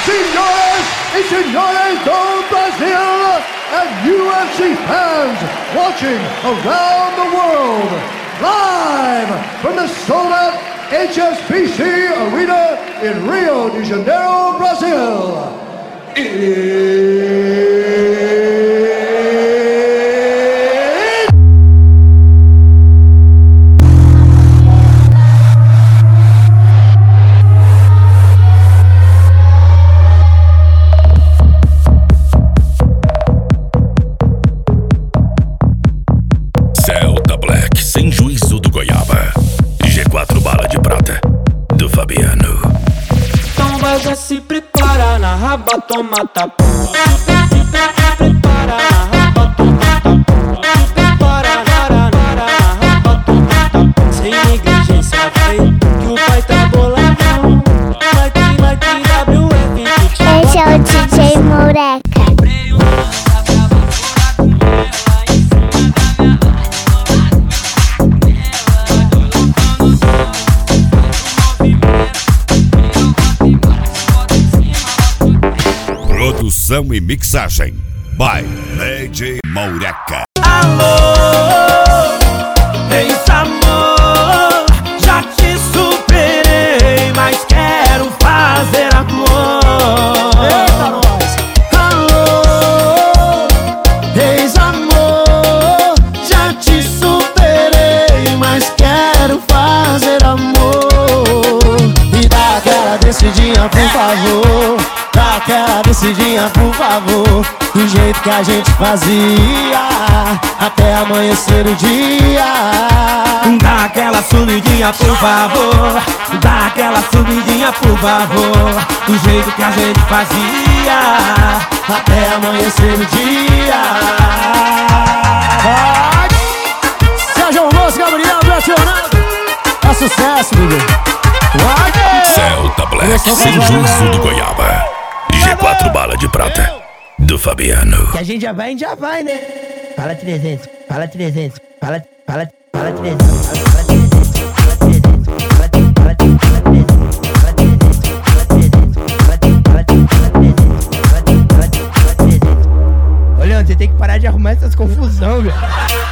Senhoras e senhores do Brasil and UFC fans watching around the world, live from the sold-out HSBC Arena in Rio de Janeiro, Brazil. Celta Black, sem juízo do Goiaba. G4 bala de prata, do Fabiano. Então vai, já se prepara, na raba toma tapa. Se prepara, na raba toma tapa. Se prepara, na raba toma tapa. Sem negligência, vai, que o pai tá boladão. Vai que WF. Esse é o DJ Moreca. Produção e mixagem by DJ Moreca. Alô, ex-amor, já te superei, mas quero fazer amor. Eita, nós. Alô, ex-amor, já te superei, mas quero fazer amor. E dá aquela descidinha, por favor. Dá aquela descidinha, por favor. Do jeito que a gente fazia, até amanhecer o dia. Dá aquela sumidinha, por favor. Dá aquela sumidinha, por favor. Do jeito que a gente fazia, até amanhecer o dia. Sérgio Moço, Gabriel, Betionado. É sucesso, bebê. Celta Black, sem juízo do Goiaba. G4 bala de prata, do Fabiano. Que a gente já vai, né? Fala 300, fala 300, fala 300, fala 300, fala 300, fala 300, fala 300, fala 300. Ô, Leandro, você tem que parar de arrumar essas confusão, velho.